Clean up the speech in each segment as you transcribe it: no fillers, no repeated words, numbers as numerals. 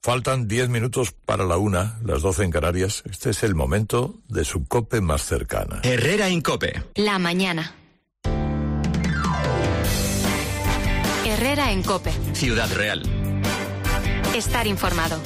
Faltan 10 minutos para la 1, las 12 en Canarias. Este es el momento de su COPE más cercana. Herrera en COPE. La mañana. Herrera en COPE. Ciudad Real. Estar informado.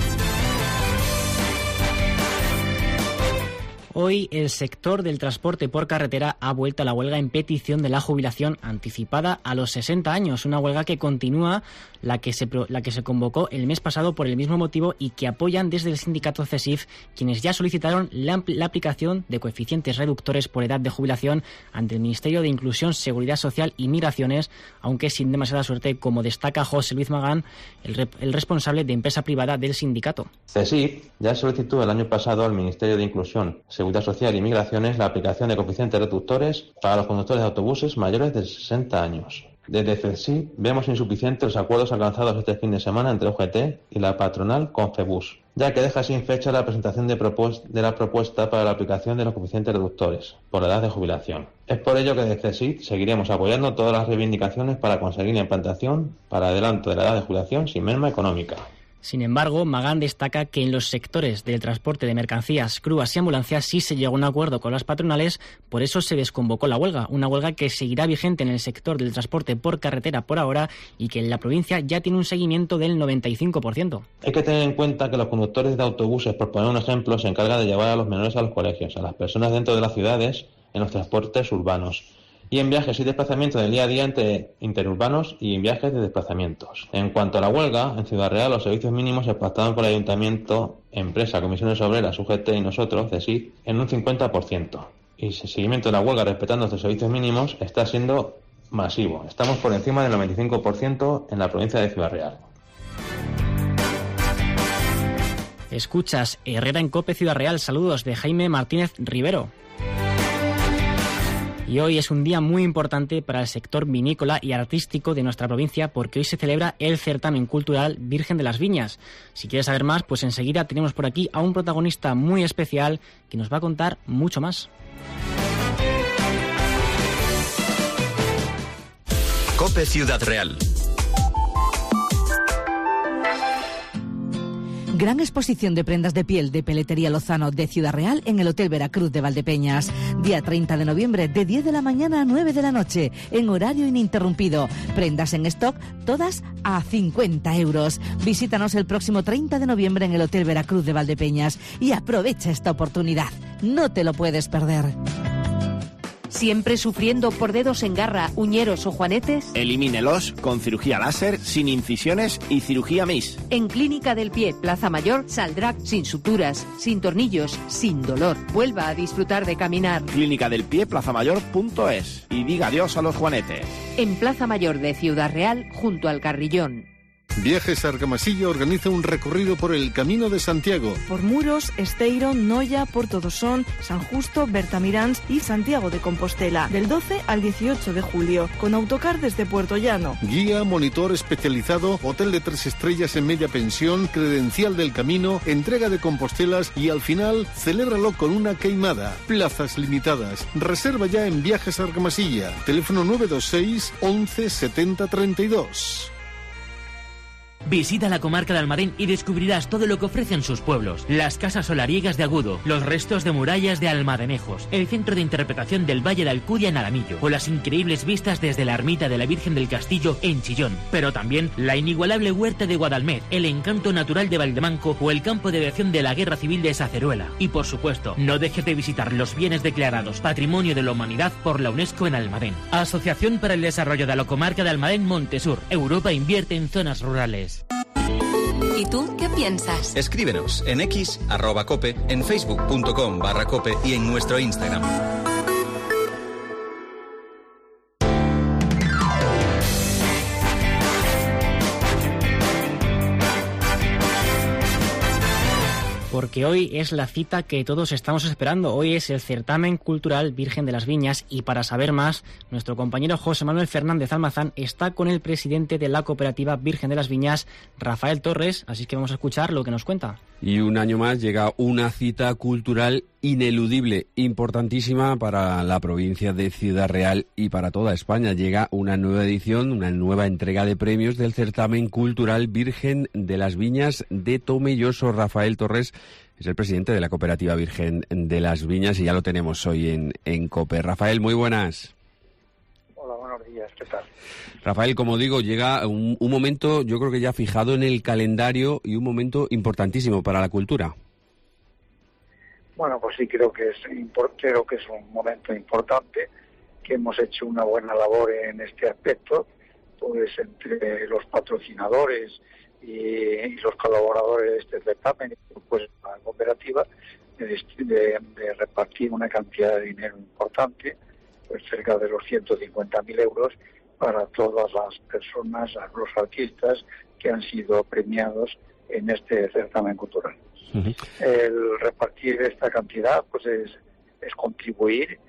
Hoy el sector del transporte por carretera ha vuelto a la huelga en petición de la jubilación anticipada a los 60 años, una huelga que continúa la que se convocó el mes pasado por el mismo motivo y que apoyan desde el sindicato CESIF, quienes ya solicitaron la aplicación de coeficientes reductores por edad de jubilación ante el Ministerio de Inclusión, Seguridad Social y Migraciones, aunque sin demasiada suerte, como destaca José Luis Magán, el responsable de empresa privada del sindicato. CESIF ya solicitó el año pasado al Ministerio de Inclusión, Seguridad Social y Migraciones la aplicación de coeficientes reductores para los conductores de autobuses mayores de 60 años. Desde CESIF vemos insuficientes los acuerdos alcanzados este fin de semana entre UGT y la patronal Confebus, ya que deja sin fecha la presentación de la propuesta para la aplicación de los coeficientes reductores por la edad de jubilación. Es por ello que desde CESIF seguiremos apoyando todas las reivindicaciones para conseguir la implantación para adelanto de la edad de jubilación sin merma económica. Sin embargo, Magán destaca que en los sectores del transporte de mercancías, grúas y ambulancias sí se llegó a un acuerdo con las patronales, por eso se desconvocó la huelga, una huelga que seguirá vigente en el sector del transporte por carretera por ahora y que en la provincia ya tiene un seguimiento del 95%. Hay que tener en cuenta que los conductores de autobuses, por poner un ejemplo, se encargan de llevar a los menores a los colegios, a las personas dentro de las ciudades, en los transportes urbanos, y en viajes y desplazamientos del día a día entre interurbanos y en viajes de desplazamientos. En cuanto a la huelga, en Ciudad Real los servicios mínimos se pactaron con el Ayuntamiento, empresa, comisiones obreras, UGT y nosotros, CESIF, en un 50%. Y el seguimiento de la huelga respetando estos servicios mínimos está siendo masivo. Estamos por encima del 95% en la provincia de Ciudad Real. Escuchas Herrera en COPE Ciudad Real. Saludos de Jaime Martínez Rivero. Y hoy es un día muy importante para el sector vinícola y artístico de nuestra provincia porque hoy se celebra el certamen cultural Virgen de las Viñas. Si quieres saber más, pues enseguida tenemos por aquí a un protagonista muy especial que nos va a contar mucho más. COPE Ciudad Real. Gran exposición de prendas de piel de Peletería Lozano de Ciudad Real en el Hotel Veracruz de Valdepeñas. Día 30 de noviembre de 10 de la mañana a 9 de la noche en horario ininterrumpido. Prendas en stock, todas a 50 euros. Visítanos el próximo 30 de noviembre en el Hotel Veracruz de Valdepeñas y aprovecha esta oportunidad. No te lo puedes perder. ¿Siempre sufriendo por dedos en garra, uñeros o juanetes? Elimínelos con cirugía láser, sin incisiones y cirugía MIS. En Clínica del Pie, Plaza Mayor, saldrá sin suturas, sin tornillos, sin dolor. Vuelva a disfrutar de caminar. Clínica del Pie, plazamayor.es. Y diga adiós a los juanetes. En Plaza Mayor de Ciudad Real, junto al Carrillón. Viajes Argamasilla organiza un recorrido por el Camino de Santiago. Por Muros, Esteiro, Noia, Porto do Son, San Justo, Bertamiráns y Santiago de Compostela, del 12 al 18 de julio, con autocar desde Puerto Llano. Guía, monitor especializado, hotel de 3 estrellas en media pensión, credencial del camino, entrega de compostelas y al final, celébralo con una queimada. Plazas limitadas. Reserva ya en Viajes Argamasilla. Teléfono 926 11 70 32. Visita la comarca de Almadén y descubrirás todo lo que ofrecen sus pueblos. Las casas solariegas de Agudo, los restos de murallas de Almadenejos, el centro de interpretación del Valle de Alcudia en Aramillo, o las increíbles vistas desde la ermita de la Virgen del Castillo en Chillón. Pero también la inigualable huerta de Guadalmed, el encanto natural de Valdemanco o el campo de aviación de la Guerra Civil de Saceruela. Y por supuesto, no dejes de visitar los bienes declarados Patrimonio de la Humanidad por la UNESCO en Almadén. Asociación para el Desarrollo de la Comarca de Almadén Montesur. Europa invierte en zonas rurales. ¿Y tú qué piensas? Escríbenos en X, @cope, en facebook.com/cope y en nuestro Instagram. Porque hoy es la cita que todos estamos esperando. Hoy es el certamen cultural Virgen de las Viñas y para saber más, nuestro compañero José Manuel Fernández Almazán está con el presidente de la cooperativa Virgen de las Viñas, Rafael Torres, así que vamos a escuchar lo que nos cuenta. Y un año más llega una cita cultural ineludible, importantísima para la provincia de Ciudad Real y para toda España. Llega una nueva edición, una nueva entrega de premios del certamen cultural Virgen de las Viñas de Tomelloso. Rafael Torres es el presidente de la cooperativa Virgen de las Viñas y ya lo tenemos hoy en COPE. Rafael, muy buenas. Hola, buenos días, ¿qué tal? Rafael, como digo, llega un momento, yo creo que ya fijado en el calendario y un momento importantísimo para la cultura. Bueno, pues sí, creo que es un momento importante, que hemos hecho una buena labor en este aspecto, pues entre los patrocinadores y los colaboradores de este certamen, pues la cooperativa, de repartir una cantidad de dinero importante, pues cerca de los 150.000 euros, para todas las personas, los artistas que han sido premiados en este certamen cultural. Uh-huh. El repartir esta cantidad pues es contribuir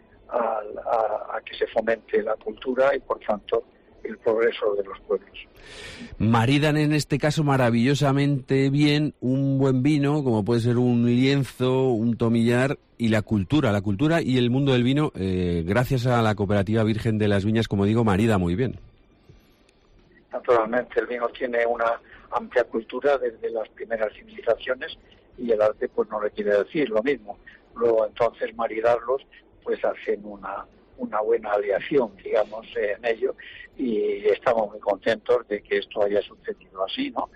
a que se fomente la cultura y por tanto el progreso de los pueblos. Maridan en este caso maravillosamente bien un buen vino, como puede ser un lienzo, un tomillar, y la cultura y el mundo del vino, gracias a la cooperativa Virgen de las Viñas, como digo, marida muy bien. Naturalmente el vino tiene una amplia cultura desde las primeras civilizaciones y el arte pues no le quiere decir lo mismo. Luego entonces maridarlos pues hacen una buena aliación, digamos, en ello, y estamos muy contentos de que esto haya sucedido así, ¿no?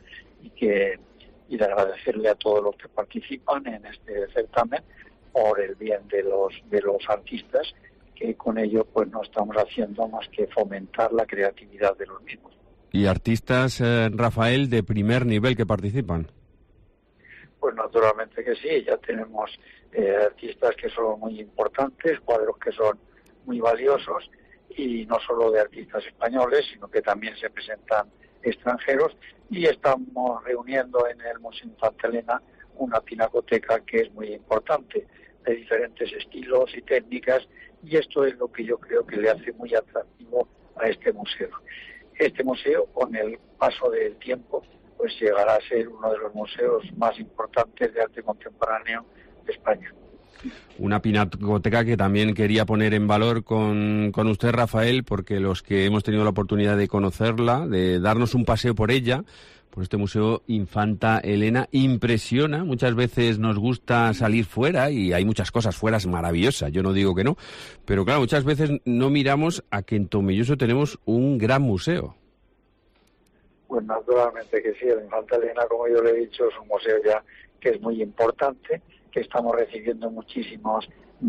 Y de agradecerle a todos los que participan en este certamen por el bien de los artistas, que con ello pues no estamos haciendo más que fomentar la creatividad de los mismos. ¿Y artistas, Rafael, de primer nivel que participan? Pues naturalmente que sí, ya tenemos artistas que son muy importantes, cuadros que son muy valiosos, y no solo de artistas españoles, sino que también se presentan extranjeros, y estamos reuniendo en el Museo Infanta Elena una pinacoteca que es muy importante, de diferentes estilos y técnicas, y esto es lo que yo creo que le hace muy atractivo a este museo. Este museo, con el paso del tiempo, pues llegará a ser uno de los museos más importantes de arte contemporáneo de España. Una pinacoteca que también quería poner en valor con usted, Rafael, porque los que hemos tenido la oportunidad de conocerla, de darnos un paseo por ella, por este Museo Infanta Elena, impresiona. Muchas veces nos gusta salir fuera y hay muchas cosas fuera maravillosas, yo no digo que no, pero claro, muchas veces no miramos a que en Tomelloso tenemos un gran museo. Pues naturalmente que sí, el Infanta Elena, como yo le he dicho, es un museo ya que es muy importante, que estamos recibiendo muchísimas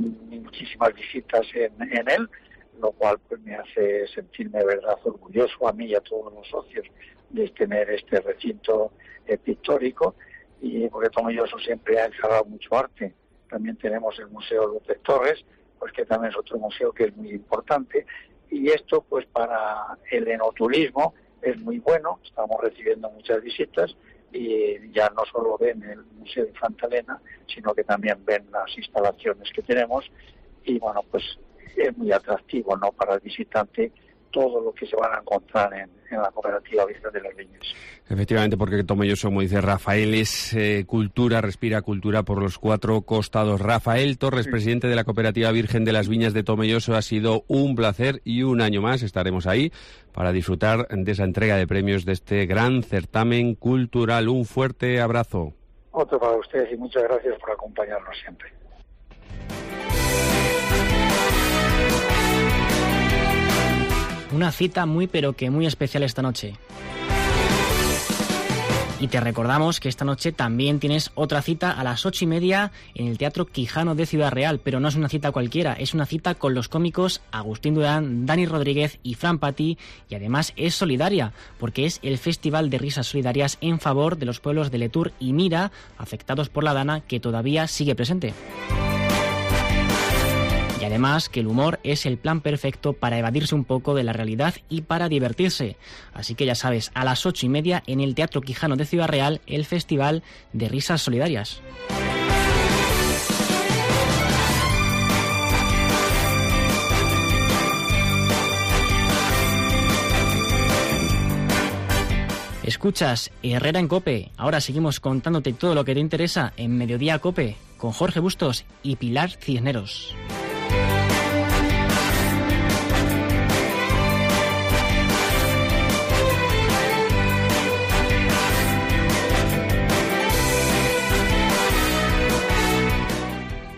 visitas en él, lo cual pues me hace sentirme de verdad orgulloso a mí y a todos los socios de tener este recinto pictórico, y porque Tomelloso siempre ha encerrado mucho arte. También tenemos el Museo López Torres, pues que también es otro museo que es muy importante, y esto pues para el enoturismo es muy bueno. Estamos recibiendo muchas visitas y ya no solo ven el Museo de Infanta Elena, sino que también ven las instalaciones que tenemos, y bueno, pues es muy atractivo, ¿no?, para el visitante todo lo que se van a encontrar en la cooperativa Virgen de las Viñas. Efectivamente, porque Tomelloso, como dice Rafael, es cultura, respira cultura por los cuatro costados. Rafael Torres, presidente de la cooperativa Virgen de las Viñas de Tomelloso, ha sido un placer, y un año más estaremos ahí para disfrutar de esa entrega de premios de este gran certamen cultural. Un fuerte abrazo. Otro para ustedes, y muchas gracias por acompañarnos siempre. Una cita muy pero que muy especial esta noche. Y te recordamos que esta noche también tienes otra cita a las 8:30 en el Teatro Quijano de Ciudad Real, pero no es una cita cualquiera, es una cita con los cómicos Agustín Durán, Dani Rodríguez y Fran Pati, y además es solidaria, porque es el Festival de Risas Solidarias en favor de los pueblos de Letur y Mira, afectados por la dana, que todavía sigue presente. Y además que el humor es el plan perfecto para evadirse un poco de la realidad y para divertirse. Así que ya sabes, a las 8:30 en el Teatro Quijano de Ciudad Real, el Festival de Risas Solidarias. Escuchas Herrera en COPE. Ahora seguimos contándote todo lo que te interesa en Mediodía COPE con Jorge Bustos y Pilar Cisneros.